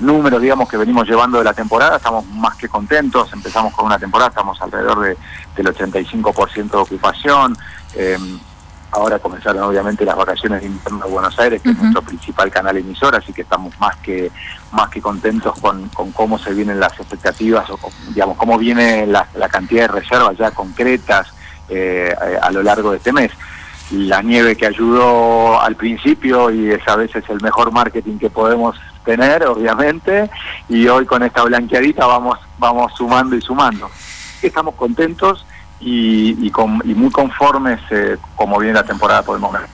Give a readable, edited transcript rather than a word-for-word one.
números, digamos, que venimos llevando de la temporada, estamos más que contentos. Empezamos con una temporada, estamos alrededor del 85% de ocupación. Ahora comenzaron obviamente las vacaciones de invierno de Buenos Aires, que es nuestro principal canal emisor, así que estamos más que contentos con cómo se vienen las expectativas, o digamos, cómo viene la cantidad de reservas ya concretas a lo largo de este mes. La nieve que ayudó al principio, y es a veces el mejor marketing que podemos tener, obviamente, y hoy con esta blanqueadita vamos sumando y sumando. Estamos contentos y muy conformes como viene la temporada por el momento.